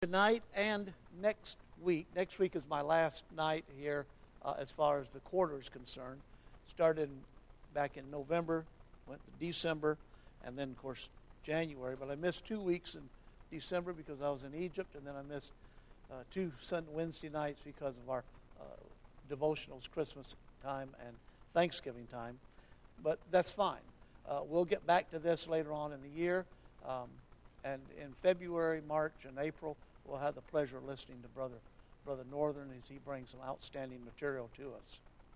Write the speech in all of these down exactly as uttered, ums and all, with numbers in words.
Tonight and next week. Next week is my last night here uh, as far as the quarter is concerned. Started back in November, went to December, and then, of course, January. But I missed two weeks in December because I was in Egypt, and then I missed uh, two Sunday Wednesday nights because of our uh, devotionals, Christmas time and Thanksgiving time. But that's fine. Uh, we'll get back to this later on in the year. Um, and in February, March, and April, we'll have the pleasure of listening to Brother Brother Northern as he brings some outstanding material to us.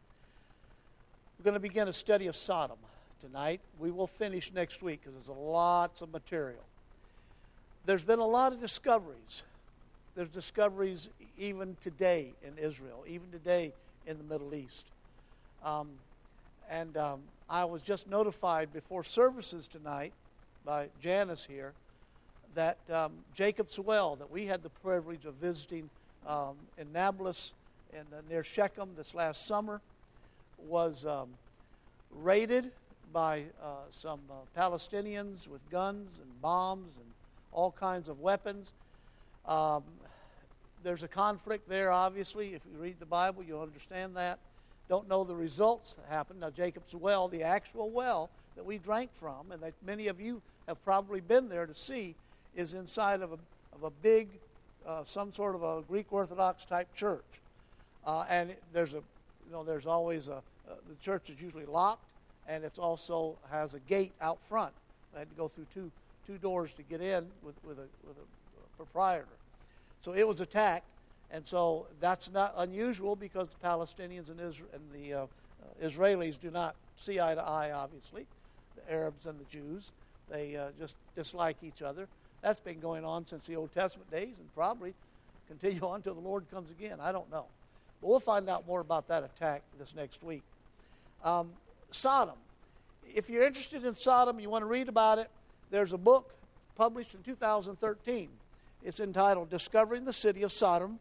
We're going to begin a study of Sodom tonight. We will finish next week because there's lots of material. There's been a lot of discoveries. There's discoveries even today in Israel, even today in the Middle East. Um, and um, I was just notified before services tonight by Janice here that um, Jacob's Well, that we had the privilege of visiting um, in Nablus and uh, near Shechem this last summer, was um, raided by uh, some uh, Palestinians with guns and bombs and all kinds of weapons. Um, there's a conflict there, obviously. If you read the Bible, you'll understand that. Don't know the results that happened. Now, Jacob's Well, the actual well that we drank from, and that many of you have probably been there to see, is inside of a of a big, uh, some sort of a Greek Orthodox type church, uh, and it, there's a, you know, there's always a uh, the church is usually locked, and it's also has a gate out front. I had to go through two two doors to get in with with a with a proprietor. So it was attacked, and so that's not unusual because the Palestinians and, Isra- and the uh, uh, Israelis do not see eye to eye. Obviously, the Arabs and the Jews, they uh, just dislike each other. That's been going on since the Old Testament days and probably continue on until the Lord comes again. I don't know. But we'll find out more about that attack this next week. Um, Sodom. If you're interested in Sodom, you want to read about it, there's a book published in two thousand thirteen. It's entitled Discovering the City of Sodom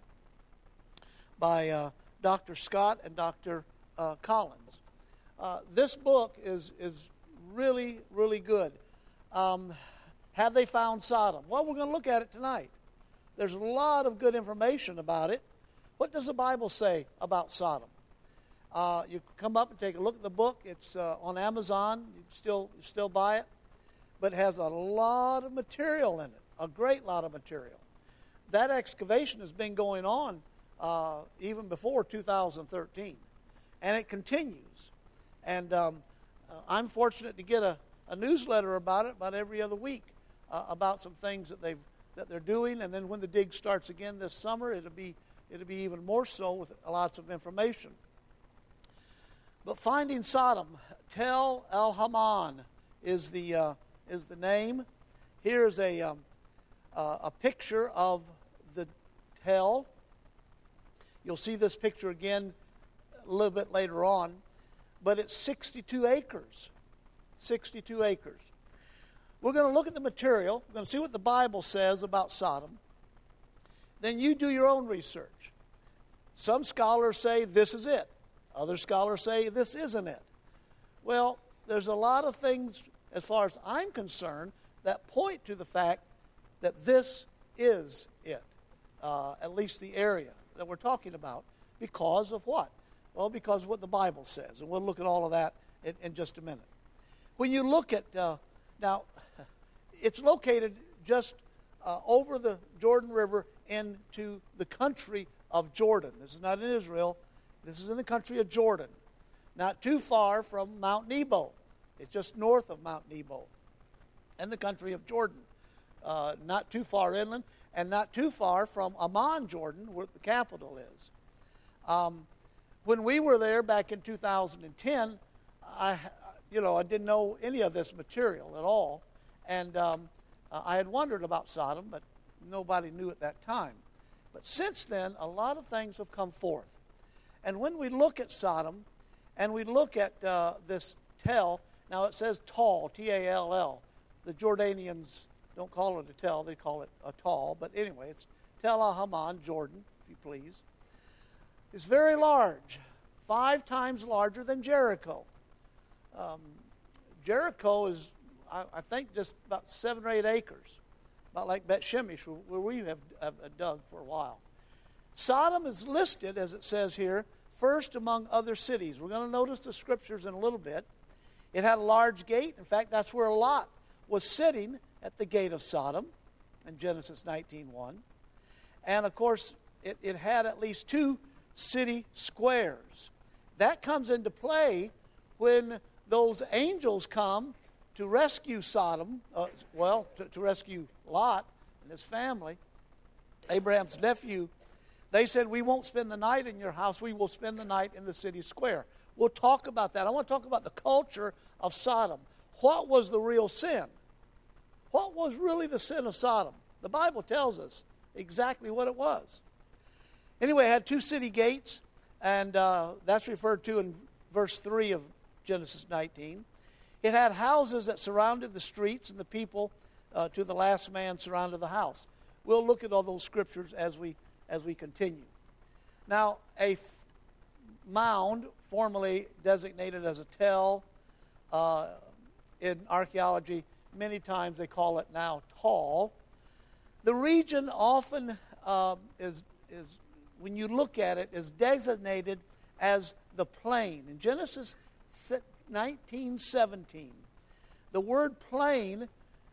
by uh, Doctor Scott and Doctor Uh, Collins. Uh, this book is, is really, really good. Um, Have they found Sodom? Well, we're going to look at it tonight. There's a lot of good information about it. What does the Bible say about Sodom? Uh, you come up and take a look at the book. It's uh, on Amazon. You can still, you still buy it. But it has a lot of material in it, a great lot of material. That excavation has been going on uh, even before two thousand thirteen. And it continues. And um, uh, I'm fortunate to get a, a newsletter about it about every other week. Uh, about some things that they've that they're doing, and then when the dig starts again this summer, it'll be it'll be even more so with lots of information. But finding Sodom, Tel El Haman is the uh, is the name. Here's a um, uh, a picture of the Tel. You'll see this picture again a little bit later on, but it's sixty-two acres. sixty-two acres. We're going to look at the material. We're going to see what the Bible says about Sodom. Then you do your own research. Some scholars say this is it. Other scholars say this isn't it. Well, there's a lot of things, as far as I'm concerned, that point to the fact that this is it, uh, at least the area that we're talking about. Because of what? Well, because of what the Bible says. And we'll look at all of that in, in just a minute. When you look at, uh, now, it's located just uh, over the Jordan River into the country of Jordan. This is not in Israel. This is in the country of Jordan. Not too far from Mount Nebo. It's just north of Mount Nebo. And the country of Jordan. Uh, not too far inland and not too far from Amman, Jordan, where the capital is. Um, when we were there back in two thousand ten, I, you know, I didn't know any of this material at all. And um, uh, I had wondered about Sodom, but nobody knew at that time. But since then, a lot of things have come forth. And when we look at Sodom, and we look at uh, this Tel, now it says Tal, T A L L. The Jordanians don't call it a Tel, they call it a Tal. But anyway, it's Tel El Haman, Jordan, if you please. It's very large, five times larger than Jericho. Um, Jericho is I, I think just about seven or eight acres. about like Bet Shemesh, where we have, have dug for a while. Sodom is listed, as it says here, first among other cities. We're going to notice the scriptures in a little bit. It had a large gate. In fact, that's where Lot was sitting, at the gate of Sodom in Genesis nineteen one. And, of course, it, it had at least two city squares. That comes into play when those angels come to rescue Sodom, uh, well, to, to rescue Lot and his family, Abraham's nephew. They said, we won't spend the night in your house. We will spend the night in the city square. We'll talk about that. I want to talk about the culture of Sodom. What was the real sin? What was really the sin of Sodom? The Bible tells us exactly what it was. Anyway, it had two city gates, and uh, that's referred to in verse three of Genesis nineteen. It had houses that surrounded the streets, and the people uh, to the last man surrounded the house. We'll look at all those scriptures as we as we continue. Now, a f- mound, formerly designated as a tell, uh, in archaeology, many times they call it now tall. The region often uh, is, is, when you look at it, is designated as the plain. In Genesis nineteen seventeen, the word plain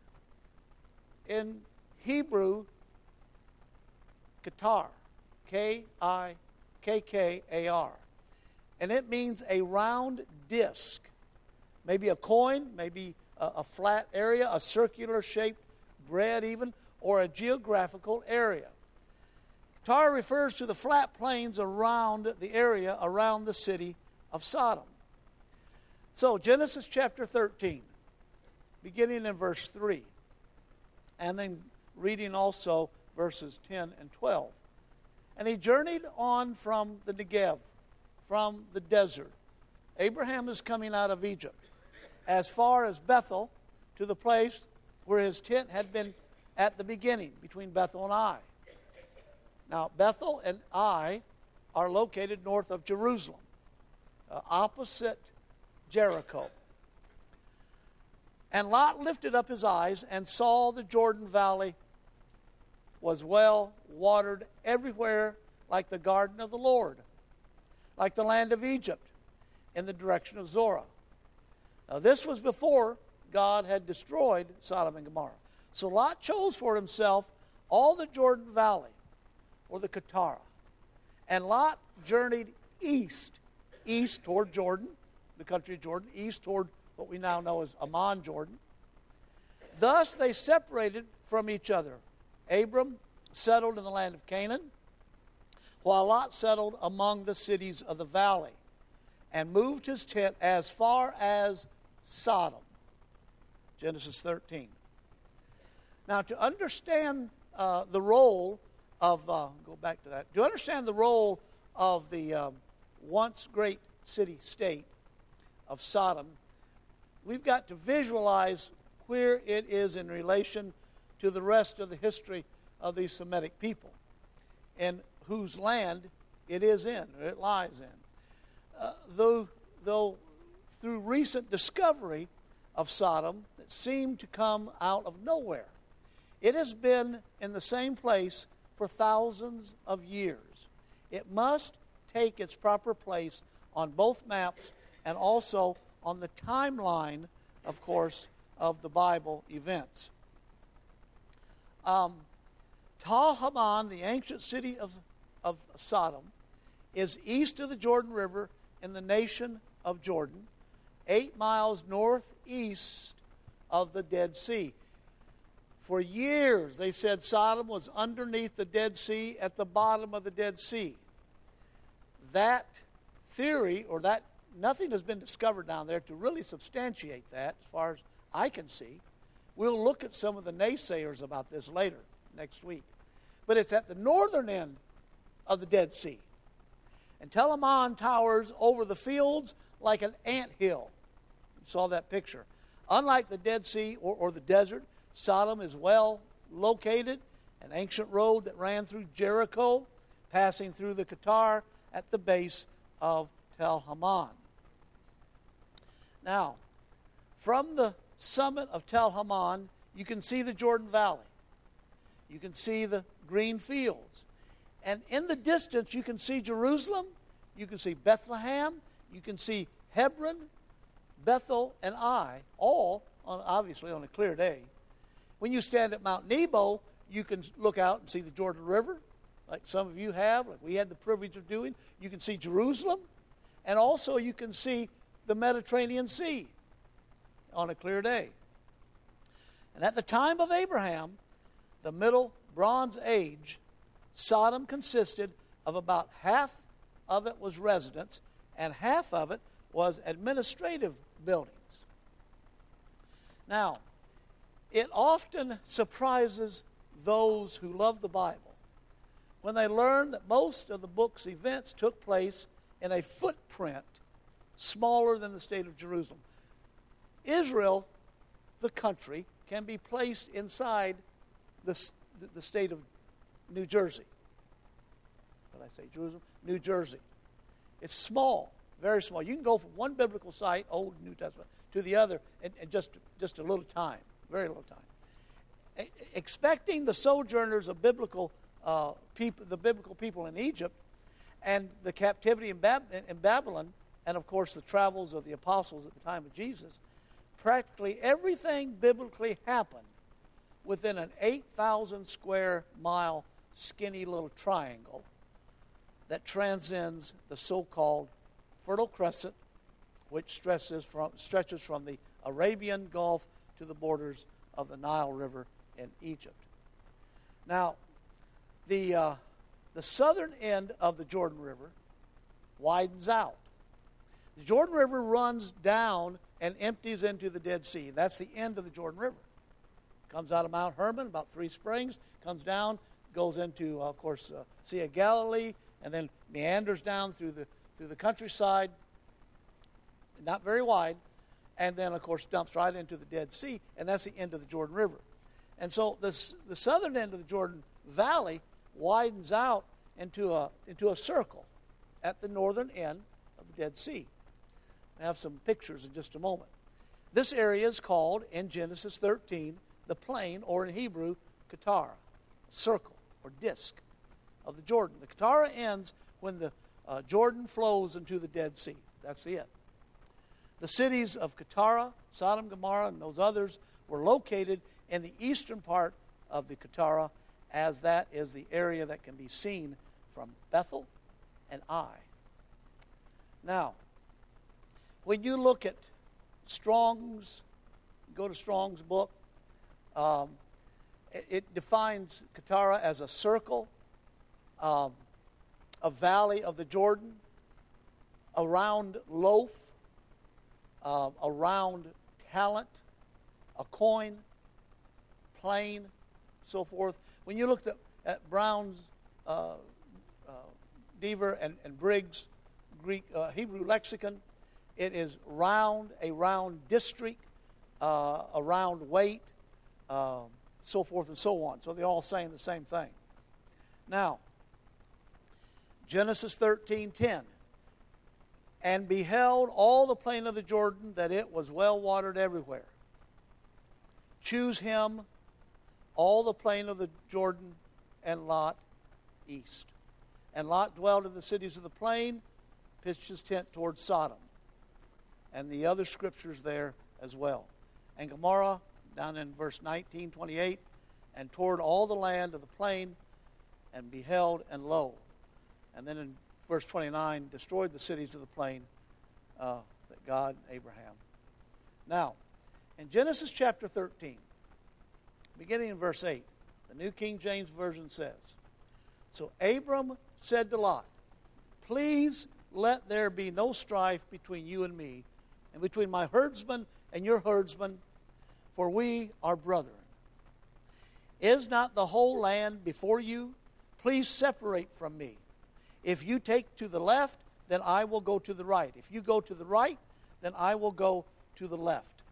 in Hebrew, Qatar, K I K K A R. And it means a round disc. Maybe a coin, maybe a, a flat area, a circular shaped bread even, or a geographical area. Qatar refers to the flat plains around the area around the city of Sodom. So Genesis chapter thirteen, beginning in verse three, and then reading also verses ten and twelve. And he journeyed on from the Negev, from the desert. Abraham is coming out of Egypt, as far as Bethel, to the place where his tent had been at the beginning, between Bethel and Ai. Now, Bethel and Ai are located north of Jerusalem, uh, opposite Jericho. And Lot lifted up his eyes and saw the Jordan Valley was well watered everywhere, like the garden of the Lord, like the land of Egypt, in the direction of Zorah. Now, this was before God had destroyed Sodom and Gomorrah. So Lot chose for himself all the Jordan Valley, or the Keturah. And Lot journeyed east, east toward Jordan, the country of Jordan, east toward what we now know as Ammon, Jordan. Thus they separated from each other. Abram settled in the land of Canaan, while Lot settled among the cities of the valley, and moved his tent as far as Sodom. Genesis thirteen. Now, to understand uh, the role of, uh, go back to that, to understand the role of the um, once great city-state of Sodom, we've got to visualize where it is in relation to the rest of the history of these Semitic people, and whose land it is in, or it lies in. Uh, though, though through recent discovery of Sodom that seemed to come out of nowhere, it has been in the same place for thousands of years. It must take its proper place on both maps and also on the timeline, of course, of the Bible events. Um, Tal Haman, the ancient city of, of Sodom, is east of the Jordan River in the nation of Jordan, eight miles northeast of the Dead Sea. For years, they said Sodom was underneath the Dead Sea, at the bottom of the Dead Sea. That theory, or that, nothing has been discovered down there to really substantiate that, as far as I can see. We'll look at some of the naysayers about this later, next week. But it's at the northern end of the Dead Sea. And Tel Ammon towers over the fields like an anthill. You saw that picture. Unlike the Dead Sea or, or the desert, Sodom is well located, an ancient road that ran through Jericho, passing through the Keturah at the base of Tel Haman. Now, from the summit of Tel Haman, you can see the Jordan Valley. You can see the green fields. And in the distance, you can see Jerusalem. You can see Bethlehem. You can see Hebron, Bethel, and Ai, all on, obviously on a clear day. When you stand at Mount Nebo, you can look out and see the Jordan River, like some of you have, like we had the privilege of doing. You can see Jerusalem, and also you can see the Mediterranean Sea on a clear day. And at the time of Abraham, the Middle Bronze Age, Sodom consisted of about half of it was residence, and half of it was administrative buildings. Now, it often surprises those who love the Bible when they learn that most of the book's events took place in a footprint smaller than the state of Jerusalem. Israel, the country, can be placed inside the, the state of New Jersey. What did I say? Jerusalem? New Jersey. It's small, very small. You can go from one biblical site, Old and New Testament, to the other in, in just, just a little time, very little time. Expecting the sojourners of biblical uh, people, the biblical people in Egypt, and the captivity in, Bab- in Babylon, and of course the travels of the apostles at the time of Jesus, practically everything biblically happened within an eight thousand square mile skinny little triangle that transcends the so-called Fertile Crescent, which stretches from, stretches from the Arabian Gulf to the borders of the Nile River in Egypt. Now, the, uh, the southern end of the Jordan River widens out. The Jordan River runs down and empties into the Dead Sea. That's the end of the Jordan River. Comes out of Mount Hermon, about three springs, comes down, goes into, uh, of course, uh, Sea of Galilee, and then meanders down through the through the countryside, not very wide, and then, of course, dumps right into the Dead Sea, and that's the end of the Jordan River. And so this, the southern end of the Jordan Valley widens out into a, into a circle at the northern end of the Dead Sea. I have some pictures in just a moment. This area is called, in Genesis thirteen, the plain, or in Hebrew, Keturah, circle or disc of the Jordan. The Keturah ends when the uh, Jordan flows into the Dead Sea. That's it. The cities of Keturah, Sodom, Gomorrah, and those others were located in the eastern part of the Keturah, as that is the area that can be seen from Bethel and Ai. Now, when you look at Strong's, go to Strong's book, um, it, it defines Keturah as a circle, um, a valley of the Jordan, around Loth, uh, around talent, a coin, plain, so forth. When you look at, at Brown's, uh, uh, Deaver, and, and Briggs' Greek uh, Hebrew lexicon, it is round, a round district, uh, a round weight, uh, so forth and so on. So they're all saying the same thing. Now, Genesis thirteen ten. And beheld all the plain of the Jordan, that it was well watered everywhere. Choose him all the plain of the Jordan, and Lot east. And Lot dwelled in the cities of the plain, pitched his tent towards Sodom. And the other scriptures there as well. And Gomorrah, down in verse nineteen, twenty-eight, and toward all the land of the plain, and beheld, and lo. And then in verse twenty-nine, destroyed the cities of the plain uh, that God, Abraham. Now, in Genesis chapter thirteen, beginning in verse eight, the New King James Version says, So Abram said to Lot, Please let there be no strife between you and me, and between my herdsmen and your herdsmen, for we are brethren. Is not the whole land before you? Please separate from me. If you take to the left, then I will go to the right. If you go to the right, then I will go to the left.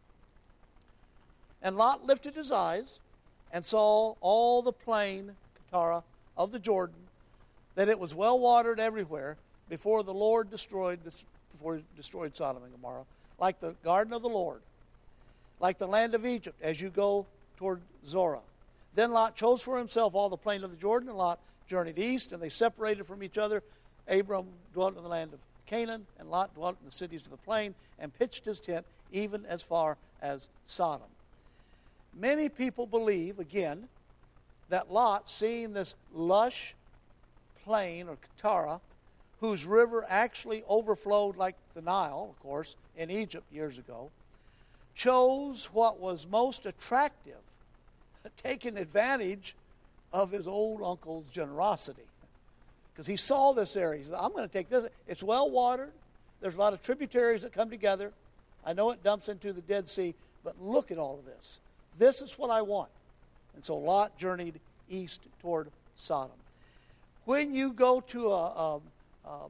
And Lot lifted his eyes and saw all the plain, Keturah, of the Jordan, that it was well watered everywhere, before the Lord destroyed this, before he destroyed Sodom and Gomorrah, like the garden of the Lord, like the land of Egypt, as you go toward Zorah. Then Lot chose for himself all the plain of the Jordan, and Lot journeyed east, and they separated from each other. Abram dwelt in the land of Canaan, and Lot dwelt in the cities of the plain, and pitched his tent even as far as Sodom. Many people believe, again, that Lot, seeing this lush plain, or Keturah, whose river actually overflowed like the Nile, of course, in Egypt years ago, chose what was most attractive, taking advantage of his old uncle's generosity. Because he saw this area. He said, I'm going to take this. It's well watered. There's a lot of tributaries that come together. I know it dumps into the Dead Sea, but look at all of this. This is what I want. And so Lot journeyed east toward Sodom. When you go to a, a, a, a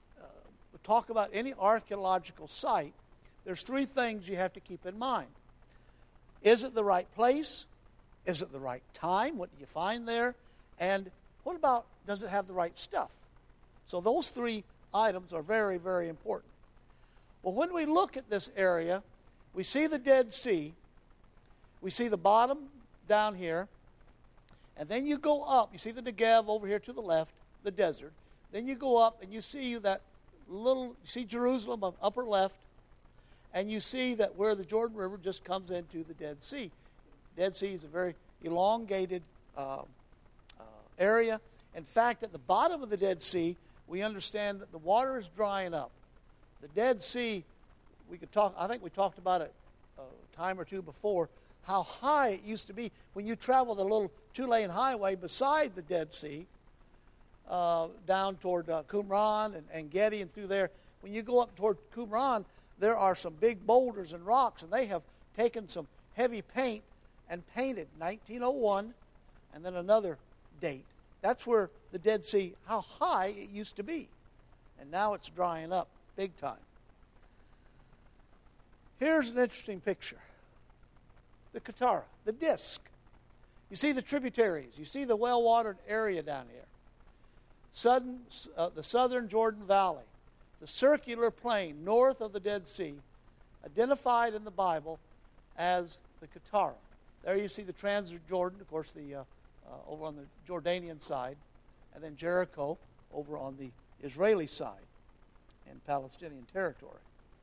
talk about any archaeological site, there's three things you have to keep in mind. Is it the right place? Is it the right time? What do you find there? And what about, does it have the right stuff? So those three items are very, very important. Well, when we look at this area, we see the Dead Sea. We see the bottom down here. And then you go up. You see the Negev over here to the left, the desert. Then you go up and you see that little, you see Jerusalem up upper left. And you see that where the Jordan River just comes into the Dead Sea. Dead Sea is a very elongated uh, uh, area. In fact, at the bottom of the Dead Sea, we understand that the water is drying up. The Dead Sea, we could talk, I think we talked about it a time or two before, how high it used to be. When you travel the little two-lane highway beside the Dead Sea, uh, down toward uh, Qumran and, and Gedi and through there, when you go up toward Qumran, there are some big boulders and rocks, and they have taken some heavy paint and painted nineteen oh one and then another date. That's where the Dead Sea, how high it used to be. And now it's drying up big time. Here's an interesting picture. The Keturah, the disc. You see the tributaries. You see the well-watered area down here. Sudden, uh, the southern Jordan Valley. The circular plain north of the Dead Sea, identified in the Bible as the Keturah. There you see the Transjordan, of course, the uh, uh, over on the Jordanian side, and then Jericho over on the Israeli side in Palestinian territory.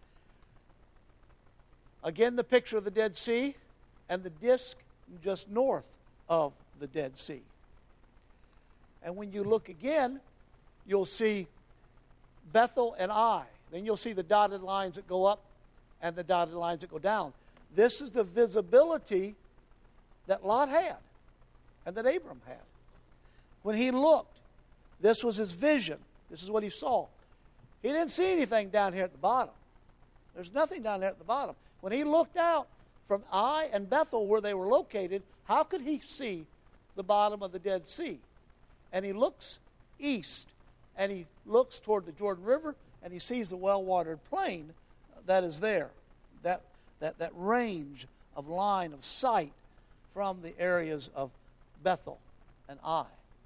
Again, the picture of the Dead Sea and the disc just north of the Dead Sea. And when you look again, you'll see Bethel and Ai. Then you'll see the dotted lines that go up and the dotted lines that go down. This is the visibility that Lot had and that Abram had. When he looked, this was his vision. This is what he saw. He didn't see anything down here at the bottom. There's nothing down there at the bottom. When he looked out from Ai and Bethel where they were located, how could he see the bottom of the Dead Sea? And he looks east, and he looks toward the Jordan River, and he sees the well-watered plain that is there, that, that, that range of line of sight from the areas of Bethel and Ai.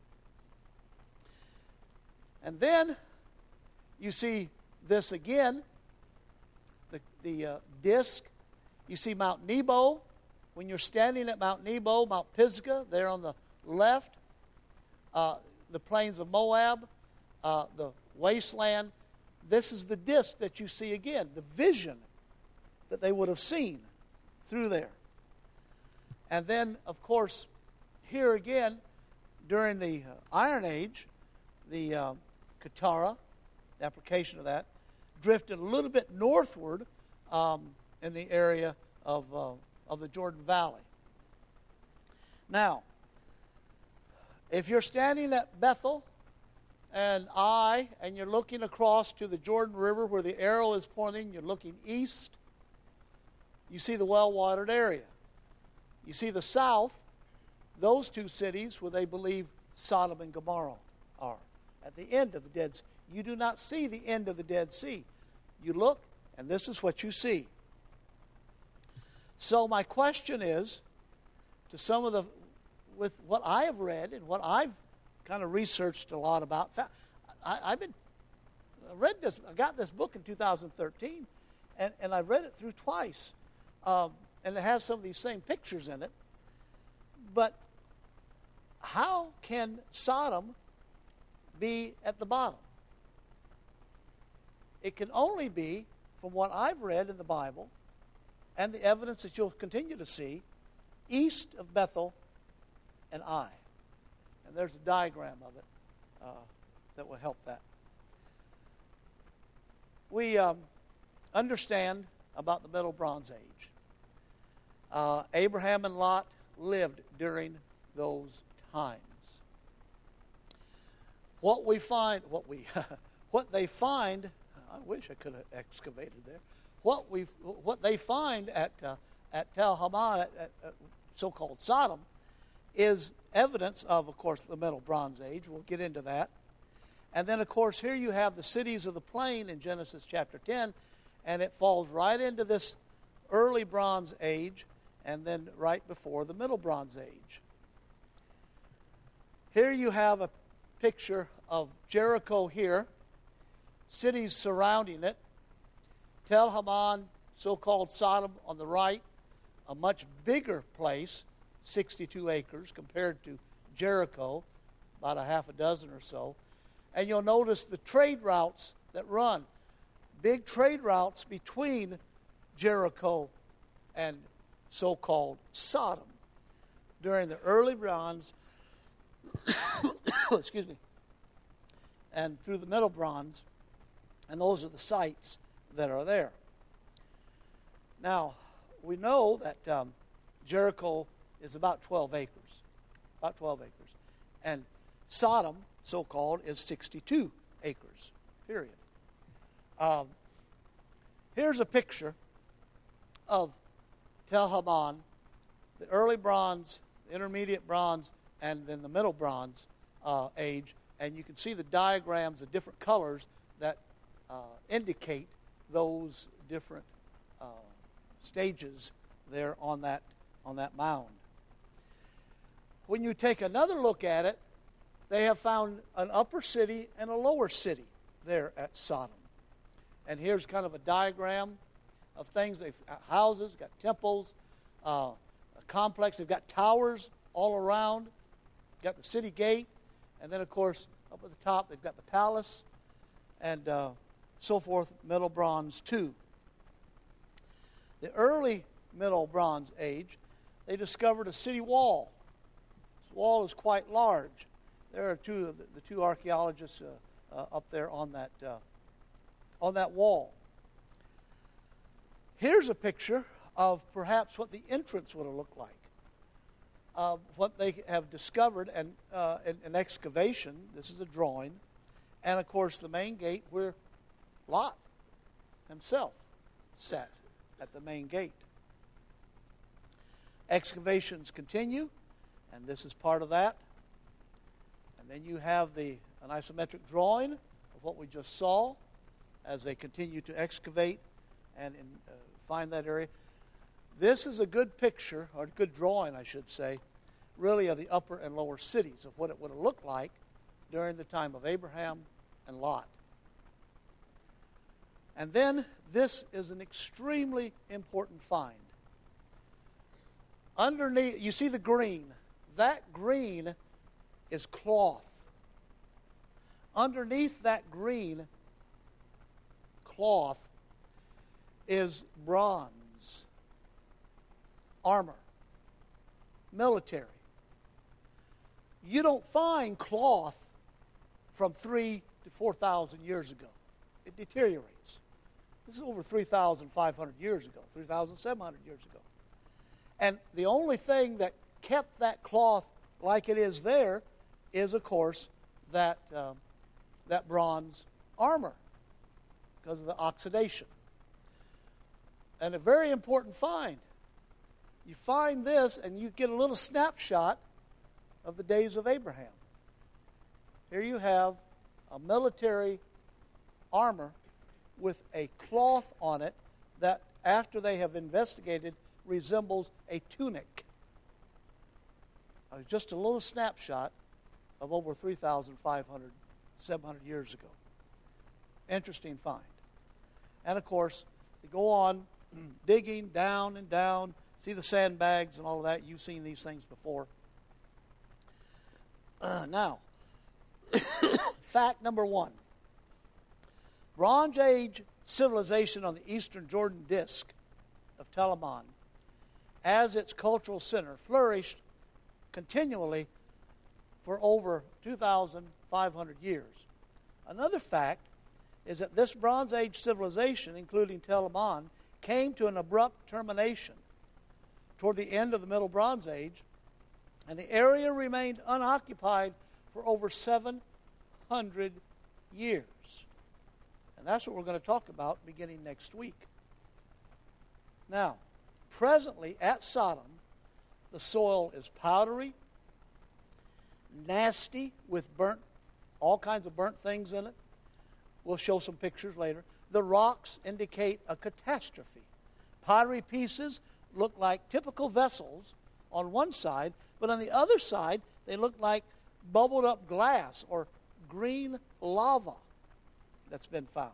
And then you see this again, the, the uh, disc. You see Mount Nebo. When you're standing at Mount Nebo, Mount Pisgah, there on the left, uh, the plains of Moab, uh, the wasteland. This is the disc that you see again, the vision that they would have seen through there. And then, of course, here again, during the uh, Iron Age, the uh, Keturah, the application of that, drifted a little bit northward um, in the area of, uh, of the Jordan Valley. Now, if you're standing at Bethel and Ai, and you're looking across to the Jordan River where the arrow is pointing, you're looking east, you see the well-watered area. You see the south, those two cities where they believe Sodom and Gomorrah are, at the end of the Dead Sea. You do not see the end of the Dead Sea. You look, and this is what you see. So my question is, to some of the, with what I have read and what I've kind of researched a lot about, I, I've been, I read this, I got this book in two thousand thirteen, and, and I read it through twice. Um, and it has some of these same pictures in it. But how can Sodom be at the bottom? It can only be, from what I've read in the Bible, and the evidence that you'll continue to see, east of Bethel and Ai. And there's a diagram of it uh, that will help that. We um, understand about the Middle Bronze Age. Uh, Abraham and Lot lived during those times. What we find, what we, what they find, I wish I could have excavated there. What we, what they find at uh, at Tel Haman, at, at, at so-called Sodom, is evidence of, of course, the Middle Bronze Age. We'll get into that. And then, of course, here you have the cities of the plain in Genesis chapter ten, and it falls right into this early Bronze Age, and then right before the Middle Bronze Age. Here you have a picture of Jericho here, cities surrounding it, Tel Haman, so-called Sodom on the right, a much bigger place, sixty-two acres, compared to Jericho, about a half a dozen or so. And you'll notice the trade routes that run. Big trade routes between Jericho and so-called Sodom during the early Bronze, excuse me, and through the Middle Bronze, and those are the sites that are there. Now, we know that um, Jericho is about twelve acres, about twelve acres, and Sodom, so-called, is sixty-two acres, period. Um, here's a picture of Tel Haman, the early Bronze, the intermediate Bronze, and then the Middle Bronze uh, age, and you can see the diagrams of different colors that uh, indicate those different uh, stages there on that on that mound. When you take another look at it, they have found an upper city and a lower city there at Sodom. And here's kind of a diagram of things. They've got houses, got temples, uh, a complex. They've got towers all around. Got the city gate, and then, of course, up at the top, they've got the palace, and uh, so forth, Middle Bronze too. The early Middle Bronze Age, they discovered a city wall. This wall is quite large. There are two of the, the two archaeologists uh, uh, up there on that uh, on that wall. Here's a picture of perhaps what the entrance would have looked like. Uh, what they have discovered and uh, in, in excavation. This is a drawing, and of course the main gate where Lot himself sat at the main gate. Excavations continue, and this is part of that. And then you have the an isometric drawing of what we just saw as they continue to excavate and in, uh, find that area. This is a good picture, or a good drawing, I should say, really of the upper and lower cities, of what it would have looked like during the time of Abraham and Lot. And then this is an extremely important find. Underneath, you see the green. That green is cloth. Underneath that green cloth is bronze, armor, military. You don't find cloth from three to four thousand years ago. It deteriorates. This is over three thousand five hundred years ago, three thousand seven hundred years ago. And the only thing that kept that cloth like it is there is, of course, that um, that bronze armor because of the oxidation. And a very important find. You find this and you get a little snapshot of the days of Abraham. Here you have a military armor with a cloth on it that, after they have investigated, resembles a tunic. Uh, just a little snapshot of over three thousand five hundred, seven hundred years ago. Interesting find. And of course, they go on digging down and down. See the sandbags and all of that. You've seen these things before. Uh, now, fact number one. Bronze Age civilization on the eastern Jordan Disk of Tel Aviv, as its cultural center, flourished continually for over two thousand five hundred years. Another fact is that this Bronze Age civilization, including Tel Aviv, came to an abrupt termination toward the end of the Middle Bronze Age, and the area remained unoccupied for over seven hundred years. And that's what we're going to talk about beginning next week. Now, presently at Sodom, the soil is powdery, nasty, with burnt, all kinds of burnt things in it. We'll show some pictures later. The rocks indicate a catastrophe. Pottery pieces look like typical vessels on one side, but on the other side, they look like bubbled up glass or green lava that's been found.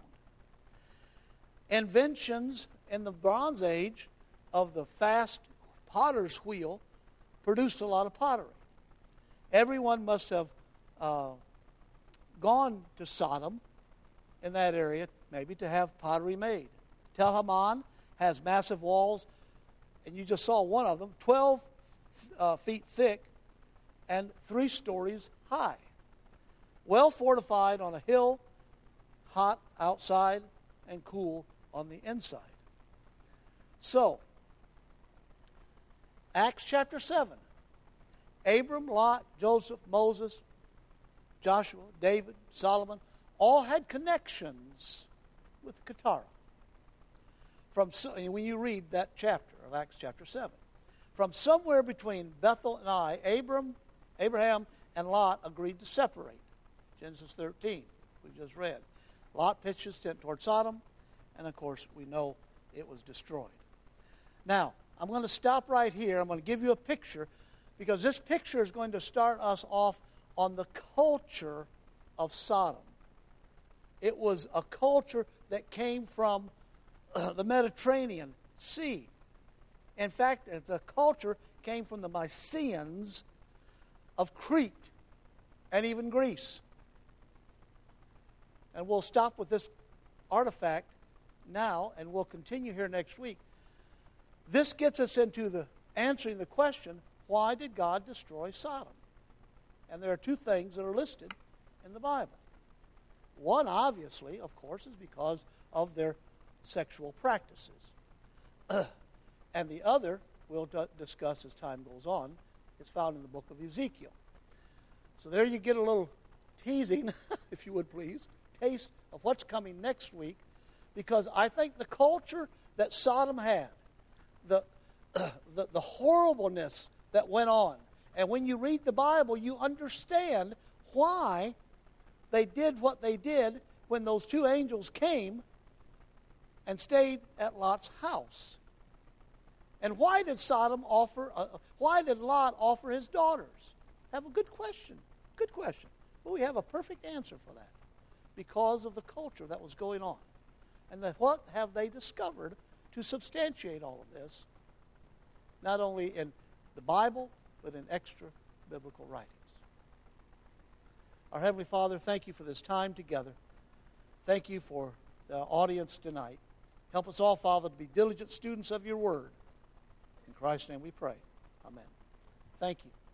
Inventions in the Bronze Age of the fast potter's wheel produced a lot of pottery. Everyone must have uh, gone to Sodom in that area, maybe to have pottery made. Tel Haman has massive walls, and you just saw one of them, twelve uh, feet thick and three stories high. Well fortified on a hill, hot outside and cool on the inside. So, Acts chapter seven. Abram, Lot, Joseph, Moses, Joshua, David, Solomon, all had connections with Keturah. From when you read that chapter of Acts chapter seven, from somewhere between Bethel and Ai, Abram, Abraham and Lot agreed to separate. Genesis thirteen, we just read. Lot pitched his tent toward Sodom, and of course we know it was destroyed. Now, I'm going to stop right here. I'm going to give you a picture, because this picture is going to start us off on the culture of Sodom. It was a culture that came from uh, the Mediterranean Sea. In fact, it's a culture came from the Mycenaeans of Crete and even Greece. And we'll stop with this artifact now, and we'll continue here next week. This gets us into the answering the question, why did God destroy Sodom? And there are two things that are listed in the Bible. One, obviously, of course, is because of their sexual practices. And the other, we'll d- discuss as time goes on, is found in the book of Ezekiel. So there you get a little teasing, if you would please, taste of what's coming next week, because I think the culture that Sodom had, the, uh, the, the horribleness that went on, and when you read the Bible, you understand why they did what they did when those two angels came and stayed at Lot's house. And why did Sodom offer, uh, why did Lot offer his daughters? Have a good question, good question. But we have a perfect answer for that. Because of the culture that was going on. And that what have they discovered to substantiate all of this, not only in the Bible, but in extra biblical writings. Our Heavenly Father, thank you for this time together. Thank you for the audience tonight. Help us all, Father, to be diligent students of your word. In Christ's name we pray. Amen. Thank you.